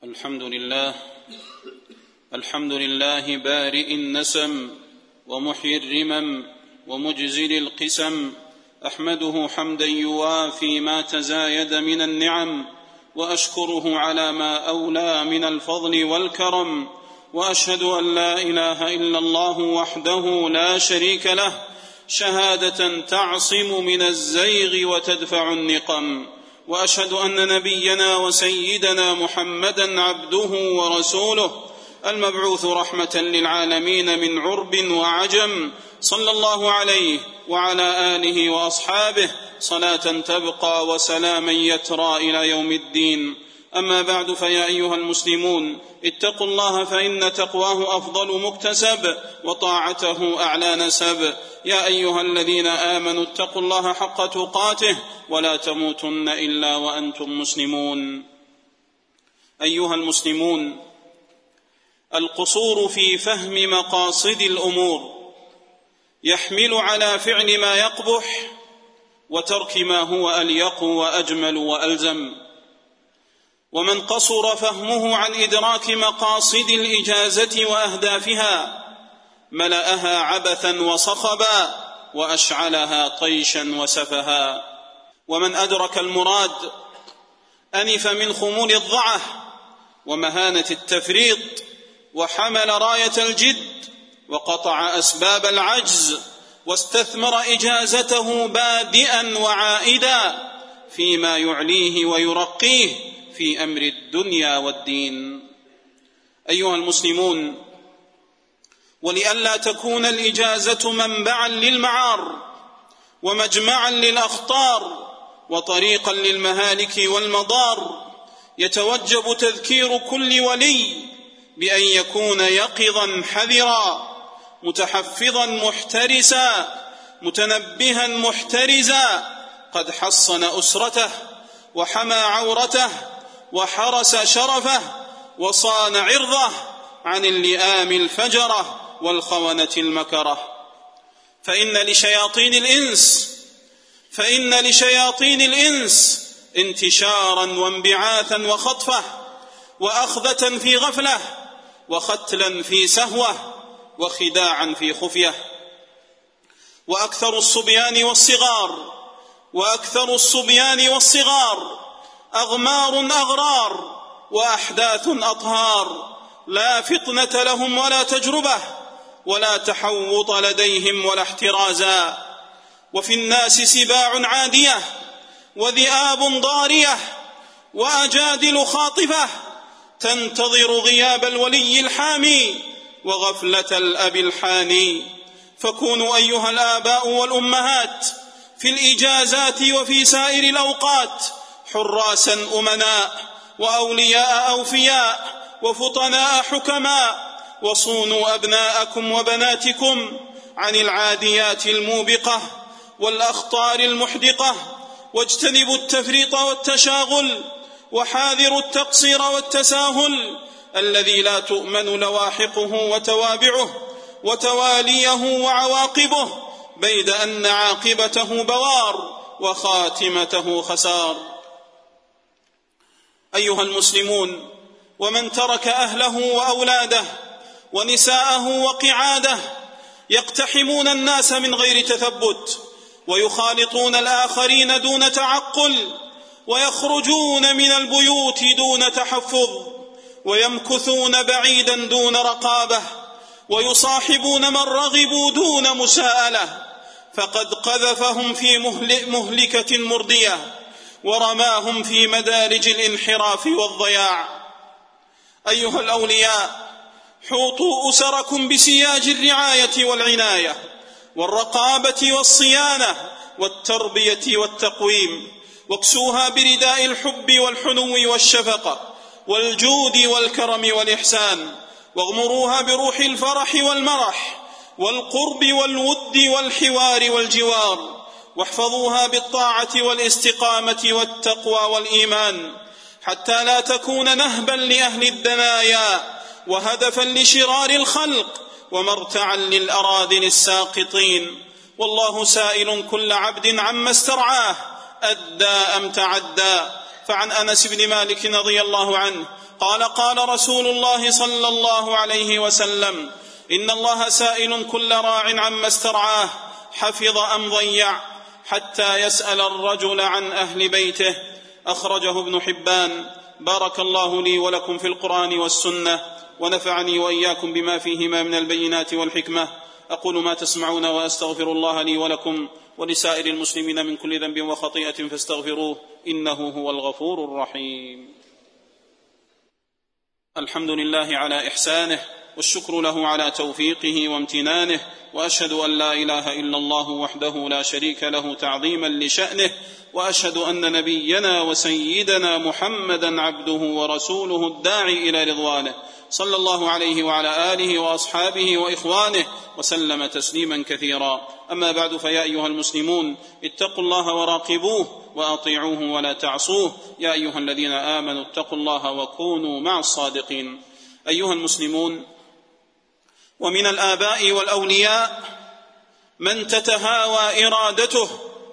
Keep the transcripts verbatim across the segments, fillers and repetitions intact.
الحمد لله الحمد لله بارئ النسم ومحيي الرمم ومجزل القسم، أحمده حمدا يوافي ما تزايد من النعم، وأشكره على ما أولى من الفضل والكرم، وأشهد أن لا إله إلا الله وحده لا شريك له شهادة تعصم من الزيغ وتدفع النقم، وأشهد أن نبينا وسيدنا محمدا عبده ورسوله المبعوث رحمة للعالمين من عرب وعجم، صلى الله عليه وعلى آله وأصحابه صلاة تبقى وسلاما يترى إلى يوم الدين. أما بعد، فيا أيها المسلمون، اتقوا الله فإن تقواه أفضل مكتسب وطاعته أعلى نسب. يا أيها الذين آمنوا اتقوا الله حق تقاته ولا تموتن إلا وأنتم مسلمون. أيها المسلمون، القصور في فهم مقاصد الأمور يحمل على فعل ما يقبح وترك ما هو أليق وأجمل وألزم، ومن قصر فهمه عن إدراك مقاصد الإجازة وأهدافها ملأها عبثا وصخبا وأشعلها طيشا وسفها، ومن أدرك المراد أنف من خمول الضعه ومهانة التفريط، وحمل راية الجد وقطع أسباب العجز، واستثمر إجازته بادئا وعائدا فيما يعليه ويرقيه في أمر الدنيا والدين. أيها المسلمون، ولئلا تكون الإجازة منبعا للمعار ومجمعا للأخطار وطريقا للمهالك والمضار، يتوجب تذكير كل ولي بأن يكون يقظا حذرا، متحفظا محترسا، متنبها محترزا، قد حصن أسرته وحمى عورته وحرس شرفه وصان عرضه عن اللئام الفجرة والخونة المكرة. فإن لشياطين الإنس فإن لشياطين الإنس انتشارا وانبعاثا وخطفة، وأخذة في غفلة، وختلا في سهوة، وخداعا في خفية. وأكثر الصبيان والصغار وأكثر الصبيان والصغار أغمار أغرار وأحداث أطهار، لا فطنة لهم ولا تجربة ولا تحوط لديهم ولا احترازا. وفي الناس سباع عادية وذئاب ضارية وأجادل خاطفة تنتظر غياب الولي الحامي وغفلة الأب الحاني. فكونوا أيها الآباء والأمهات في الإجازات وفي سائر الأوقات حراسا أمناء وأولياء أوفياء وفطناء حكماء، وصونوا أبناءكم وبناتكم عن العاديات الموبقة والأخطار المحدقة، واجتنبوا التفريط والتشاغل، وحاذروا التقصير والتساهل الذي لا تؤمن لواحقه وتوابعه وتواليه وعواقبه، بيد أن عاقبته بوار وخاتمته خسار. أيها المسلمون، ومن ترك أهله وأولاده ونساءه وقعاده يقتحمون الناس من غير تثبت، ويخالطون الآخرين دون تعقل، ويخرجون من البيوت دون تحفظ، ويمكثون بعيدا دون رقابة، ويصاحبون من رغبوا دون مساءلة، فقد قذفهم في مهلكة مردية ورماهم في مدارج الانحراف والضياع. أيها الأولياء، حوطوا أسركم بسياج الرعاية والعناية والرقابة والصيانة والتربية والتقويم، واكسوها برداء الحب والحنو والشفقة والجود والكرم والإحسان، واغمروها بروح الفرح والمرح والقرب والود والحوار والجوار، واحفظوها بالطاعة والاستقامة والتقوى والإيمان، حتى لا تكون نهبا لأهل الدنايا وهدفا لشرار الخلق ومرتعا للأراذل الساقطين. والله سائل كل عبد عما استرعاه أدى أم تعدى. فعن أنس بن مالك رضي الله عنه قال قال رسول الله صلى الله عليه وسلم: إن الله سائل كل راع عما استرعاه حفظ أم ضيع، حتى يسأل الرجل عن أهل بيته. أخرجه ابن حبان. بارك الله لي ولكم في القرآن والسنة، ونفعني وإياكم بما فيهما من البينات والحكمة. أقول ما تسمعون وأستغفر الله لي ولكم ولسائر المسلمين من كل ذنب وخطيئة فاستغفروه إنه هو الغفور الرحيم. الحمد لله على إحسانه، والشكر له على توفيقه وامتنانه، وأشهد أن لا إله إلا الله وحده لا شريك له تعظيما لشأنه، وأشهد أن نبينا وسيدنا محمدا عبده ورسوله الداعي إلى رضوانه، صلى الله عليه وعلى آله وأصحابه وإخوانه وسلم تسليما كثيرا. أما بعد، فيا أيها المسلمون اتقوا الله وراقبوه وأطيعوه ولا تعصوه. يا أيها الذين آمنوا اتقوا الله وكونوا مع الصادقين. أيها المسلمون، ومن الآباء والأولياء من تتهاوى إرادته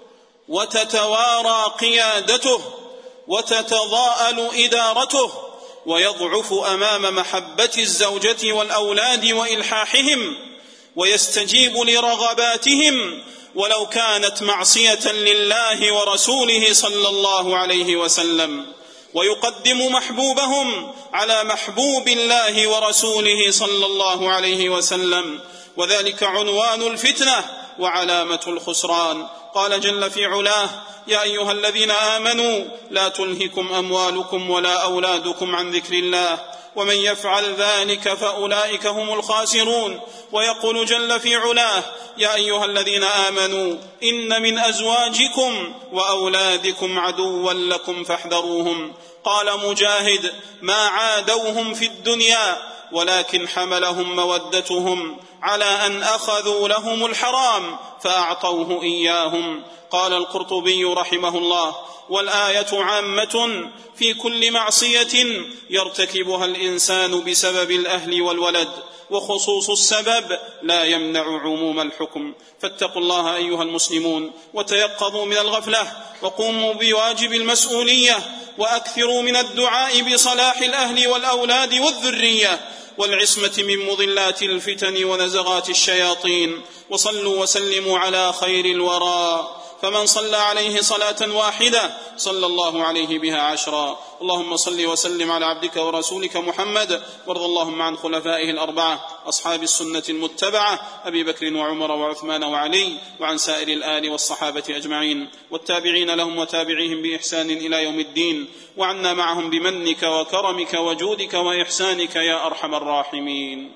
وتتوارى قيادته وتتضاءل إدارته، ويضعف أمام محبة الزوجة والأولاد وإلحاحهم، ويستجيب لرغباتهم ولو كانت معصية لله ورسوله صلى الله عليه وسلم، ويقدم محبوبهم على محبوب الله ورسوله صلى الله عليه وسلم، وذلك عنوان الفتنة وعلامة الخسران. قال جل في علاه: يا أيها الذين آمنوا لا تلهكم أموالكم ولا أولادكم عن ذكر الله ومن يفعل ذلك فأولئك هم الخاسرون. ويقول جل في علاه: يا أيها الذين آمنوا إن من أزواجكم وأولادكم عدوا لكم فاحذروهم. قال مجاهد: ما عادوهم في الدنيا ولكن حملهم مودتهم على أن أخذوا لهم الحرام فأعطوه إياهم. قال القرطبي رحمه الله: والآية عامة في كل معصية يرتكبها الإنسان بسبب الأهل والولد، وخصوص السبب لا يمنع عموم الحكم. فاتقوا الله أيها المسلمون وتيقظوا من الغفلة، وقوموا بواجب المسؤولية، وأكثروا من الدعاء بصلاح الأهل والأولاد والذرية والعصمة من مضلات الفتن ونزغات الشياطين. وصلوا وسلموا على خير الورى، فمن صلى عليه صلاة واحدة صلى الله عليه بها عشرا. اللهم صل وسلم على عبدك ورسولك محمد، وارض اللهم عن خلفائه الأربعة أصحاب السنة المتبعة أبي بكر وعمر وعثمان وعلي، وعن سائر الآل والصحابة أجمعين والتابعين لهم وتابعيهم بإحسان إلى يوم الدين، وعنا معهم بمنك وكرمك وجودك وإحسانك يا أرحم الراحمين.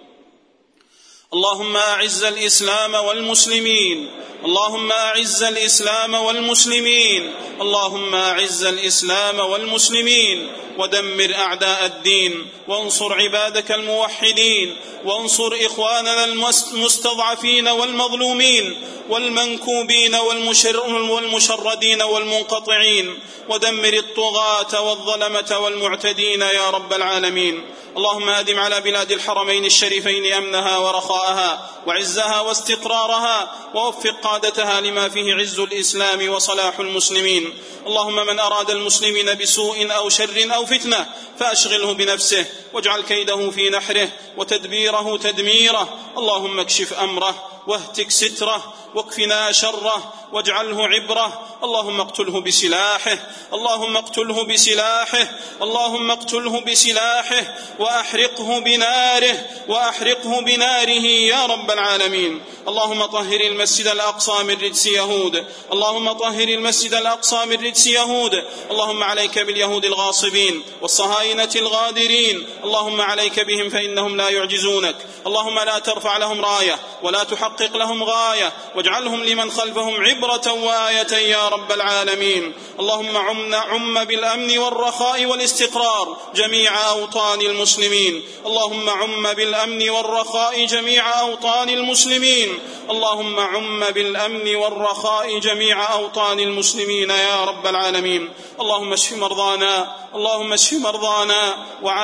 اللهم أعز الإسلام والمسلمين، اللهم أعز الإسلام والمسلمين، اللهم أعز الإسلام والمسلمين، ودمر أعداء الدين، وانصر عبادك الموحدين، وانصر إخواننا المستضعفين والمظلومين والمنكوبين والمشردين والمنقطعين، ودمر الطغاة والظلمة والمعتدين يا رب العالمين. اللهم أدم على بلاد الحرمين الشريفين أمنها ورخاءها وعزها واستقرارها، ووفق قادتها لما فيه عز الإسلام وصلاح المسلمين. اللهم من أراد المسلمين بسوء أو شر أو فتنة فأشغله بنفسه، واجعل كيده في نحره وتدبيره تدميره. اللهم اكشف أمره واهتك ستره واكفنا شره واجعله عبره. اللهم اقتله بسلاحه، اللهم اقتله بسلاحه، اللهم اقتله بسلاحه، وأحرقه بناره وأحرقه بناره يا رب العالمين. اللهم طهر المسجد الأقصى من رجس يهود، اللهم طهر المسجد الأقصى من رجس يهود. اللهم عليك باليهود الغاصبين والصهاينة الغادرين، اللهم عليك بهم فإنهم لا يعجزونك. اللهم لا ترفع لهم راية ولا تحقق لهم غاية، واجعلهم لمن خلفهم عبرة وآية يا رب العالمين. اللهم عم, عم بالأمن والرخاء والاستقرار جميع أوطان المسلمين، اللهم عم بالأمن والرخاء جميع أوطان المسلمين، اللهم عم بالأمن والرخاء جميع أوطان المسلمين يا رب العالمين. اللهم اشف مرضانا، اللهم اشف مرضانا وعاف مبتلانا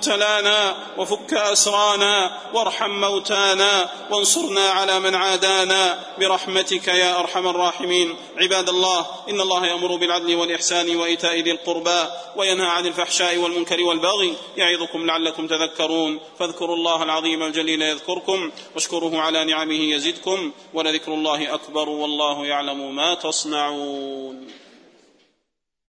مبتلانا وفك أسرانا وارحم موتانا وانصرنا على من عادانا برحمتك يا أرحم الراحمين. عباد الله، إن الله يأمر بالعدل والإحسان وإيتاء ذي القربى وينهى عن الفحشاء والمنكر والبغي يعظكم لعلكم تذكرون. فاذكروا الله العظيم الجليل يذكركم واشكروه على نعمه يزدكم ولذكر الله أكبر والله يعلم ما تصنعون.